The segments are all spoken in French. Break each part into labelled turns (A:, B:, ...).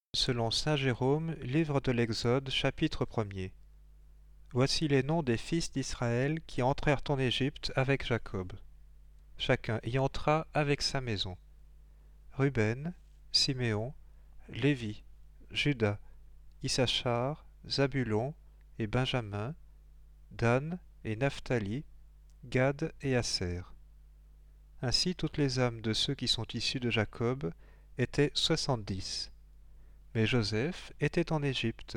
A: Selon saint Jérôme, livre de l'Exode, chapitre 1er. Voici les noms des fils d'Israël qui entrèrent en Égypte avec Jacob. Chacun y entra avec sa maison. Ruben, Siméon, Lévi, Juda, Issachar, Zabulon et Benjamin, Dan et Naphtali, Gad et Aser. Ainsi toutes les âmes de ceux qui sont issus de Jacob étaient 70. Mais Joseph était en Égypte.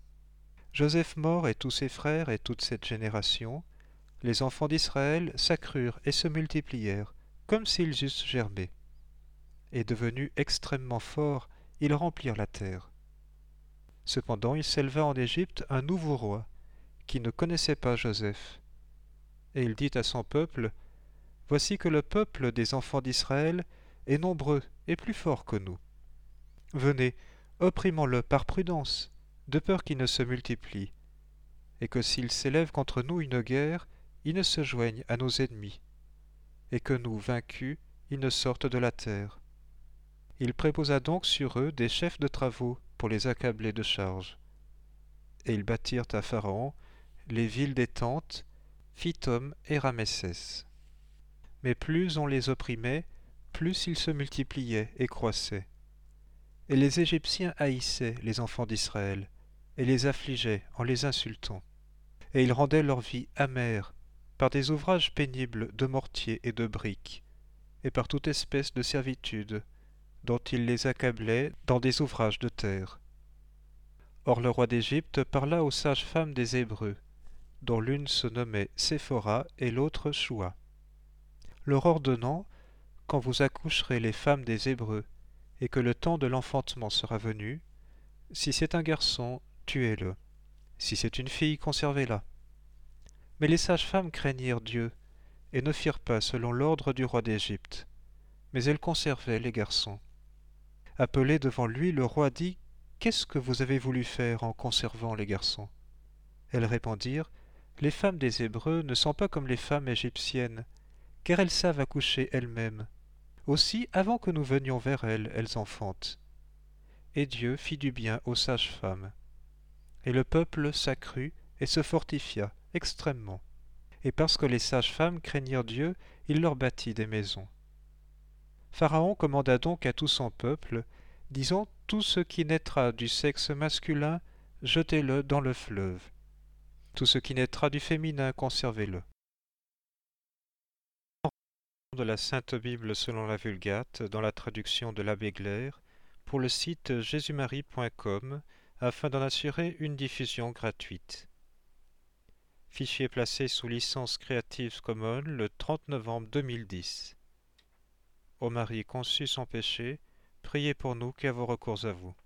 A: Joseph mort et tous ses frères et toute cette génération, les enfants d'Israël s'accrurent et se multiplièrent, comme s'ils eussent germé. Et devenus extrêmement forts, ils remplirent la terre. Cependant il s'éleva en Égypte un nouveau roi, qui ne connaissait pas Joseph. Et il dit à son peuple, « Voici que le peuple des enfants d'Israël est nombreux et plus fort que nous. Venez, opprimons-le par prudence, de peur qu'il ne se multiplie, et que s'il s'élève contre nous une guerre, il ne se joigne à nos ennemis, et que nous, vaincus, ils ne sortent de la terre. » Il préposa donc sur eux des chefs de travaux pour les accabler de charges. Et ils bâtirent à Pharaon les villes des tentes, Phithom et Ramessès. Mais plus on les opprimait, plus ils se multipliaient et croissaient. Et les Égyptiens haïssaient les enfants d'Israël, et les affligeaient en les insultant. Et ils rendaient leur vie amère par des ouvrages pénibles de mortier et de briques, et par toute espèce de servitude, dont ils les accablaient dans des ouvrages de terre. Or le roi d'Égypte parla aux sages-femmes des Hébreux, dont l'une se nommait Séphora et l'autre Choua, leur ordonnant, quand vous accoucherez les femmes des Hébreux, et que le temps de l'enfantement sera venu, si c'est un garçon, tuez-le, si c'est une fille, conservez-la. Mais les sages-femmes craignirent Dieu, et ne firent pas selon l'ordre du roi d'Égypte, mais elles conservaient les garçons. Appelé devant lui, le roi dit, « Qu'est-ce que vous avez voulu faire en conservant les garçons ?» Elles répondirent, « Les femmes des Hébreux ne sont pas comme les femmes égyptiennes, car elles savent accoucher elles-mêmes. Aussi, avant que nous venions vers elles, elles enfantent. » Et Dieu fit du bien aux sages-femmes. Et le peuple s'accrut et se fortifia extrêmement. Et parce que les sages-femmes craignirent Dieu, il leur bâtit des maisons. Pharaon commanda donc à tout son peuple, disant, « Tout ce qui naîtra du sexe masculin, jetez-le dans le fleuve. Tout ce qui naîtra du féminin, conservez-le. » De la Sainte Bible selon la Vulgate, dans la traduction de l'abbé Glaire, pour le site jésusmarie.com, afin d'en assurer une diffusion gratuite. Fichier placé sous licence Creative Commons le 30 novembre 2010. Ô Marie conçue sans péché, priez pour nous qui avons recours à vous.